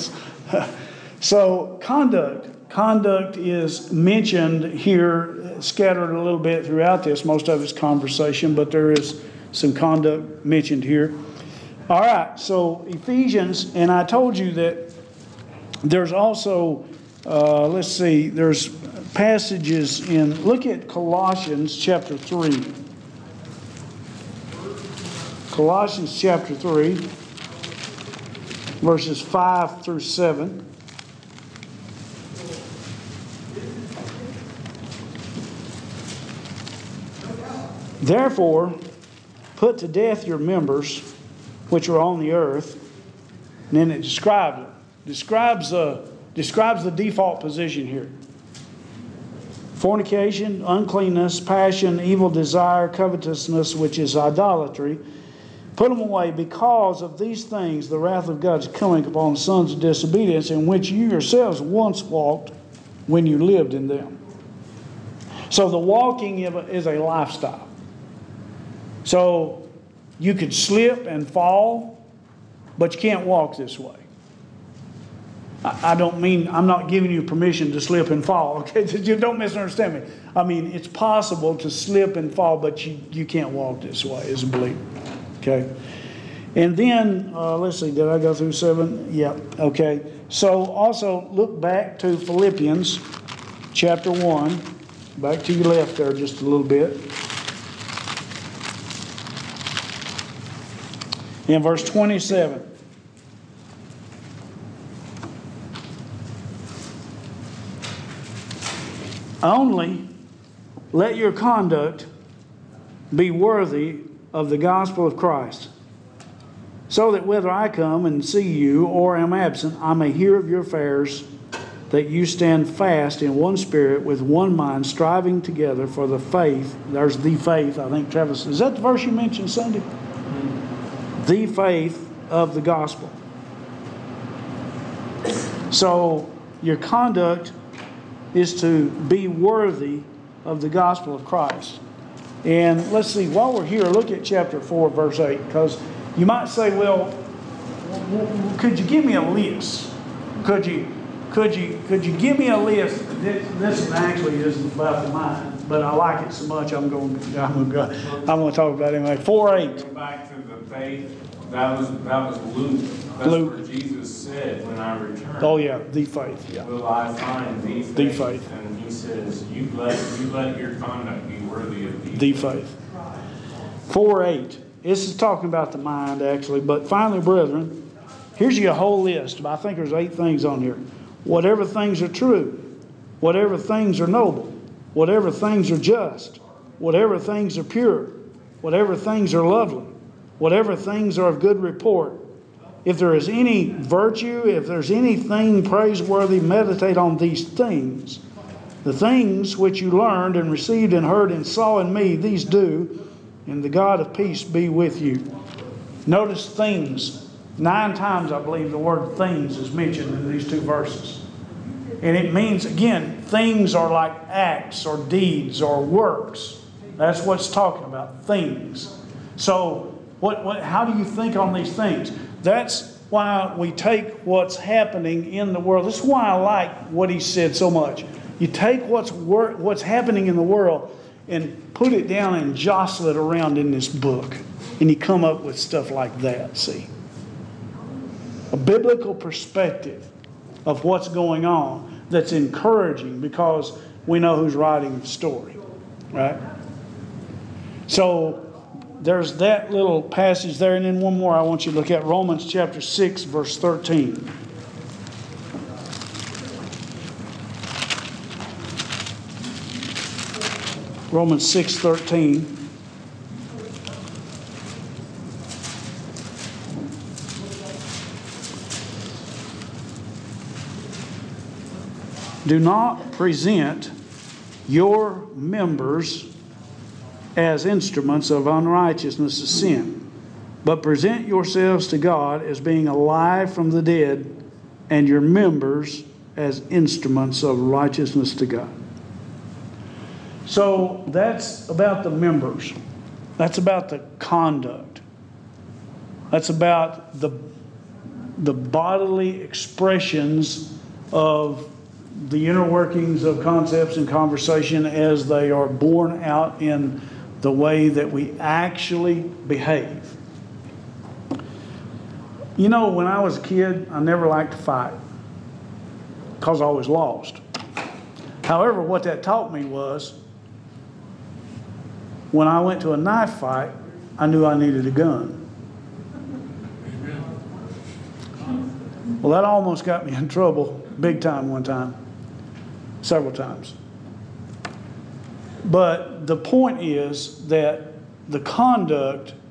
So conduct. Conduct is mentioned here, scattered a little bit throughout this. Most of it's conversation, but there is some conduct mentioned here. All right, so Ephesians, and I told you that there's also, uh, let's see, there's passages in, look at Colossians chapter three. Colossians chapter three, verses five through seven. Therefore, put to death your members which are on the earth. And then it describes it. Describes, uh, describes the default position here. Fornication, uncleanness, passion, evil desire, covetousness, which is idolatry. Put them away, because of these things the wrath of God is coming upon the sons of disobedience, in which you yourselves once walked when you lived in them. So the walking is a lifestyle. So you could slip and fall, but you can't walk this way. I don't mean, I'm not giving you permission to slip and fall, okay? You don't misunderstand me. I mean, it's possible to slip and fall, but you, you can't walk this way as a believer, okay? And then, uh, let's see, did I go through seven? Yeah, okay. So also look back to Philippians chapter one. Back to your left there just a little bit. In verse twenty-seven. Only let your conduct be worthy of the gospel of Christ, so that whether I come and see you or am absent, I may hear of your affairs, that you stand fast in one spirit, with one mind, striving together for the faith. There's the faith, I think, Travis. Is that the verse you mentioned Sunday? Mm-hmm. The faith of the gospel. So your conduct is to be worthy of the gospel of Christ. And let's see, while we're here, look at chapter four, verse eight, because you might say, well, could you give me a list? Could you, could you, could you give me a list? This, this actually isn't about the mind, but I like it so much, I'm going, I'm going, to, I'm going to talk about it anyway. four eight. Go back to the faith. That was that was Luke. That's Luke. where Jesus said, "When I return, Oh yeah, the faith. Yeah. will I find the faith?" The faith. And he says, "You let you let your conduct be worthy of the, The faith. four eight. This is talking about the mind, actually. But finally, brethren, here's your whole list. I think there's eight things on here. Whatever things are true, whatever things are noble, whatever things are just, whatever things are pure, whatever things are lovely, whatever things are of good report. If there is any virtue, if there's anything praiseworthy, meditate on these things. The things which you learned and received and heard and saw in me, these do, and the God of peace be with you. Notice things. Nine times, I believe, the word things is mentioned in these two verses. And it means, again, things are like acts or deeds or works. That's what it's talking about, things. So, what, what, how do you think on these things? That's why we take what's happening in the world. This is why I like what he said so much. You take what's wor- what's happening in the world and put it down and jostle it around in this book. And you come up with stuff like that, see. A biblical perspective of what's going on that's encouraging, because we know who's writing the story, right? So there's that little passage there, and then one more I want you to look at, Romans chapter six, verse thirteen. Romans six thirteen. Do not present your members as instruments of unrighteousness, of sin, but present yourselves to God as being alive from the dead, and your members as instruments of righteousness to God. So that's about the members. That's about the conduct. That's about the, the bodily expressions of the inner workings of concepts and conversation as they are borne out in the way that we actually behave. You know, when I was a kid, I never liked to fight because I always lost. However, what that taught me was, when I went to a knife fight, I knew I needed a gun. Well, that almost got me in trouble big time one time, several times. But the point is that the conduct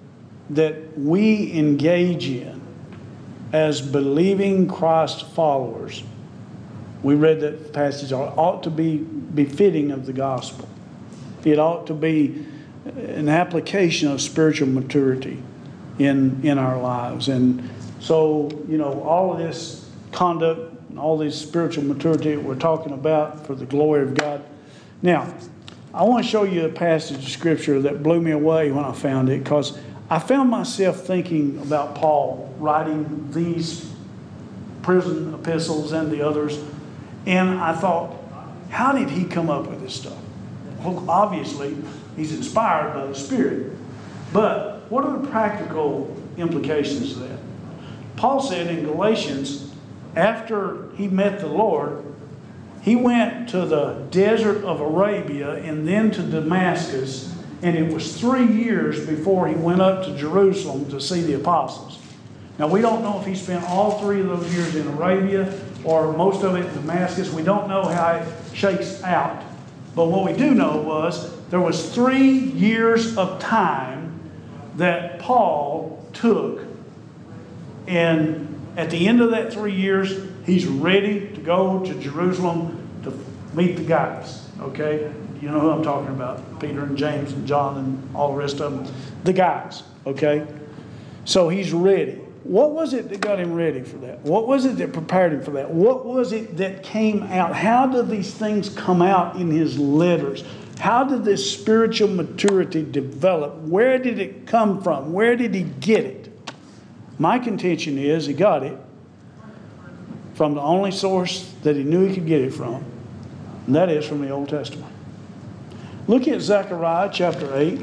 that we engage in as believing Christ followers, we read that passage, ought to be befitting of the gospel. It ought to be an application of spiritual maturity in, in our lives. And so, you know, all of this conduct and all this spiritual maturity that we're talking about for the glory of God. Now, I want to show you a passage of Scripture that blew me away when I found it, because I found myself thinking about Paul writing these prison epistles and the others, and I thought, how did he come up with this stuff? Well, obviously, he's inspired by the Spirit. But what are the practical implications of that? Paul said in Galatians, after he met the Lord, he went to the desert of Arabia and then to Damascus, and it was three years before he went up to Jerusalem to see the apostles. Now, we don't know if he spent all three of those years in Arabia or most of it in Damascus. We don't know how it shakes out. But what we do know was there was three years of time that Paul took, and at the end of that three years, he's ready to go to Jerusalem to meet the guys, okay? You know who I'm talking about, Peter and James and John and all the rest of them, the guys, okay? So he's ready. What was it that got him ready for that? What was it that prepared him for that? What was it that came out? How did these things come out in his letters? How did this spiritual maturity develop? Where did it come from? Where did he get it? My contention is he got it from the only source that he knew he could get it from, and that is from the Old Testament. Look at Zechariah chapter eight.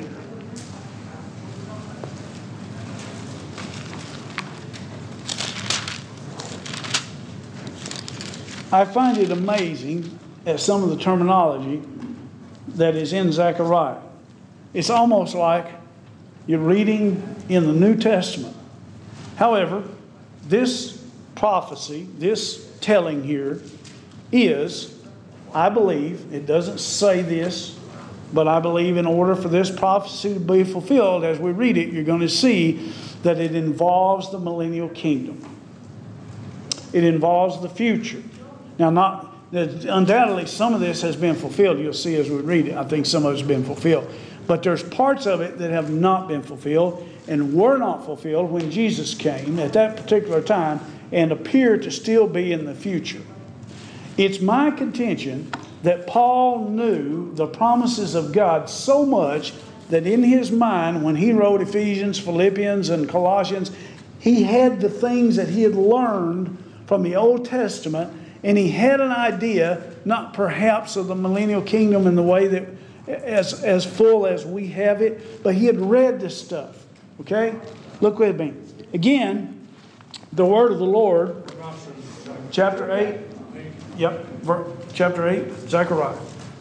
I find it amazing at some of the terminology that is in Zechariah. It's almost like you're reading in the New Testament. However, this prophecy, this telling here is, I believe, it doesn't say this, but I believe in order for this prophecy to be fulfilled, as we read it, you're going to see that it involves the millennial kingdom. It involves the future. Now, not undoubtedly, some of this has been fulfilled. You'll see as we read it. I think some of it's been fulfilled. But there's parts of it that have not been fulfilled and were not fulfilled when Jesus came at that particular time and appear to still be in the future. It's my contention that Paul knew the promises of God so much that in his mind, when he wrote Ephesians, Philippians, and Colossians, he had the things that he had learned from the Old Testament, and he had an idea, not perhaps of the millennial kingdom in the way that as, as full as we have it, but he had read this stuff. Okay? Look with me. Again, the word of the Lord, chapter eight. Yep, chapter eight, Zechariah.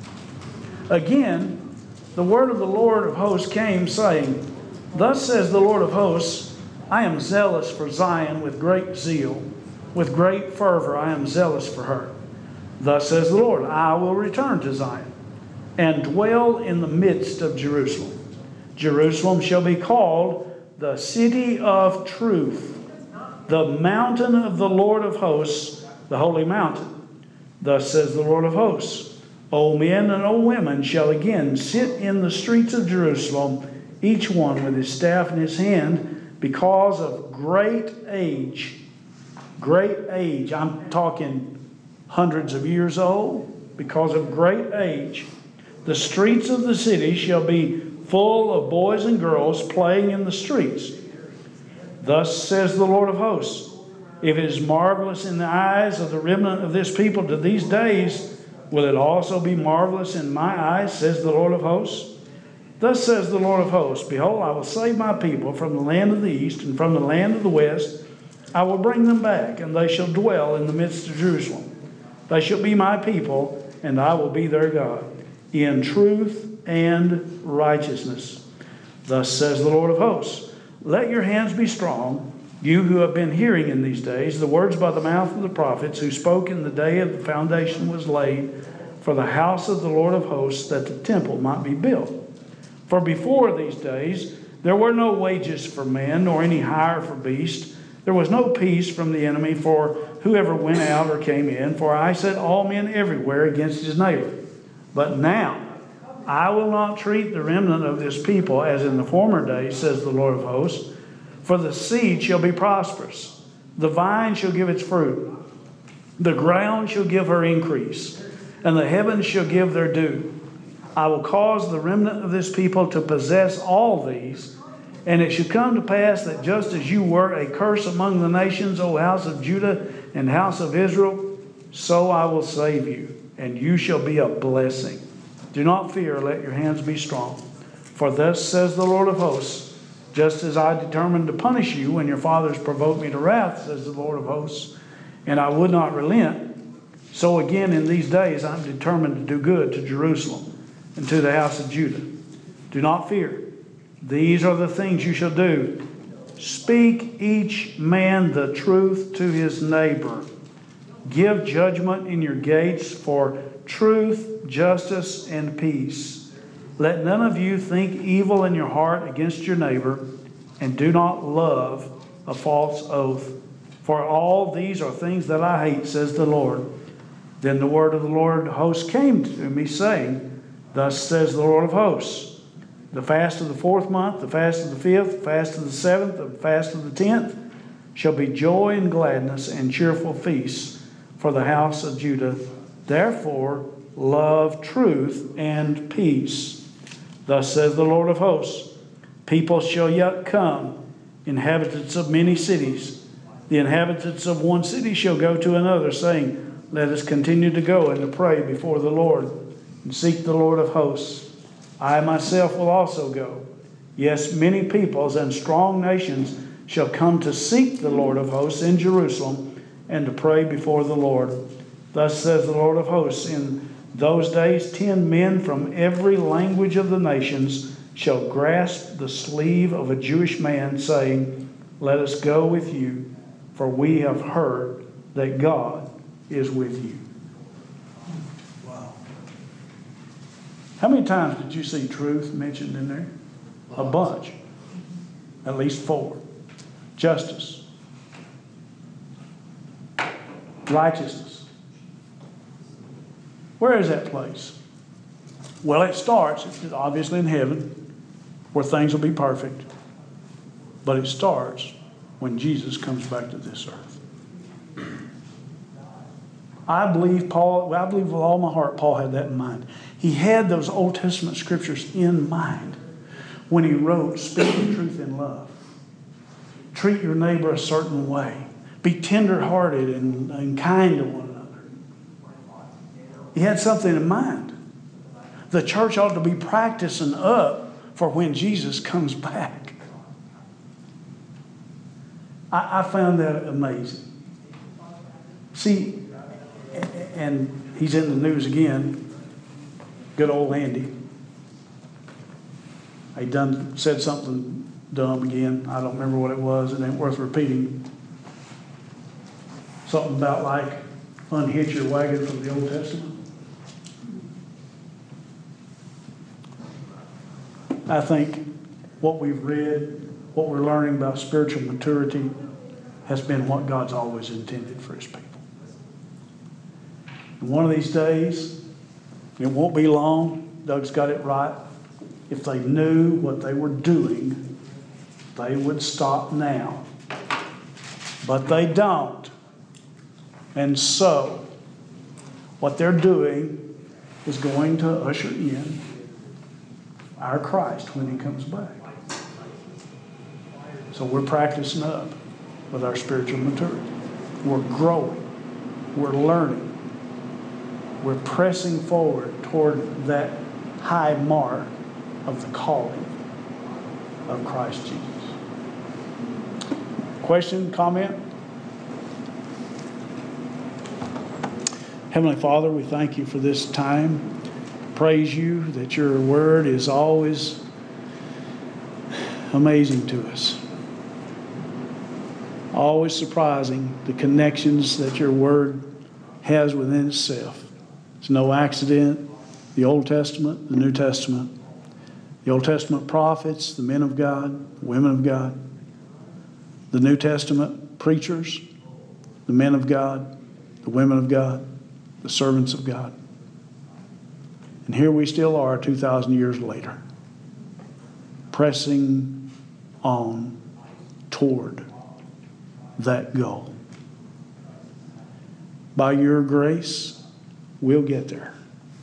Again, the word of the Lord of hosts came, saying, Thus says the Lord of hosts, I am zealous for Zion with great zeal. With great fervor I am zealous for her. Thus says the Lord, I will return to Zion and dwell in the midst of Jerusalem. Jerusalem shall be called the city of truth, the mountain of the Lord of hosts, the holy mountain. Thus says the Lord of hosts, old men and old women shall again sit in the streets of Jerusalem, each one with his staff in his hand, because of great age. Great age. I'm talking hundreds of years old, because of great age. The streets of the city shall be full of boys and girls playing in the streets. Thus says the Lord of hosts, if it is marvelous in the eyes of the remnant of this people to these days, will it also be marvelous in my eyes, says the Lord of hosts? Thus says the Lord of hosts, behold, I will save my people from the land of the east and from the land of the west. I will bring them back, and they shall dwell in the midst of Jerusalem. They shall be my people, and I will be their God, in truth and righteousness. Thus says the Lord of hosts, let your hands be strong, you who have been hearing in these days the words by the mouth of the prophets who spoke in the day of the foundation was laid for the house of the Lord of hosts, that the temple might be built. For before these days There were no wages for men, nor any hire for beast. There was no peace from the enemy for whoever went out or came in. For I set all men everywhere against his neighbor. But now I will not treat the remnant of this people as in the former days, says the Lord of hosts. For the seed shall be prosperous. The vine shall give its fruit. The ground shall give her increase. And the heavens shall give their due. I will cause the remnant of this people to possess all these. And it shall come to pass that just as you were a curse among the nations, O house of Judah and house of Israel, so I will save you, and you shall be a blessing. Do not fear, let your hands be strong. For thus says the Lord of hosts, just as I determined to punish you when your fathers provoked me to wrath, says the Lord of hosts, and I would not relent, so again in these days I am determined to do good to Jerusalem and to the house of Judah. Do not fear. These are the things you shall do. Speak each man the truth to his neighbor. Give judgment in your gates for truth, justice, and peace. Let none of you think evil in your heart against your neighbor, and do not love a false oath. For all these are things that I hate, says the Lord. Then the word of the Lord of hosts came to me, saying, Thus says the Lord of hosts, the fast of the fourth month, the fast of the fifth, the fast of the seventh, the fast of the tenth, shall be joy and gladness and cheerful feasts for the house of Judah. Therefore, love truth and peace. Thus says the Lord of hosts, people shall yet come, inhabitants of many cities. The inhabitants of one city shall go to another, saying, Let us continue to go and to pray before the Lord and seek the Lord of hosts. I myself will also go. Yes, many peoples and strong nations shall come to seek the Lord of hosts in Jerusalem and to pray before the Lord. Thus says the Lord of hosts, in those days ten men from every language of the nations shall grasp the sleeve of a Jewish man, saying, Let us go with you, for we have heard that God is with you. Wow. How many times did you see truth mentioned in there? A bunch. At least four. Justice. Righteousness. Where is that place? Well, it starts, it's obviously in heaven, where things will be perfect. But it starts when Jesus comes back to this earth. I believe Paul, I believe with all my heart Paul had that in mind. He had those Old Testament scriptures in mind when he wrote, speak the truth in love. Treat your neighbor a certain way. Be tender-hearted and, and kind to one another. He had something in mind. The church ought to be practicing up for when Jesus comes back. I, I found that amazing. See, and he's in the news again. Good old Andy. He done said something dumb again. I don't remember what it was. It ain't worth repeating. Something about like unhitch your wagon from the Old Testament. I think what we've read, what we're learning about spiritual maturity has been what God's always intended for his people. And one of these days, it won't be long, Doug's got it right, if they knew what they were doing, they would stop now. But they don't. And so, what they're doing is going to usher in our Christ when he comes back. So we're practicing up with our spiritual maturity. We're growing. We're learning. We're pressing forward toward that high mark of the calling of Christ Jesus. Question, comment? Heavenly Father, we thank you for this time. Praise you that your word is always amazing to us. Always surprising, the connections that your word has within itself. It's no accident, the Old Testament, the New Testament. The Old Testament prophets, the men of God, the women of God, the New Testament preachers, the men of God, the women of God, the servants of God. And here we still are two thousand years later, pressing on toward that goal. By your grace, we'll get there.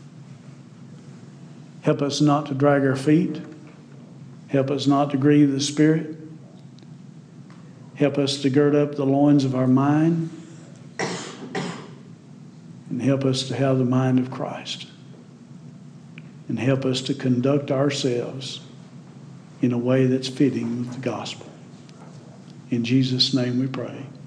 Help us not to drag our feet. Help us not to grieve the Spirit. Help us to gird up the loins of our mind. And help us to have the mind of Christ. And help us to conduct ourselves in a way that's fitting with the gospel. In Jesus' name we pray.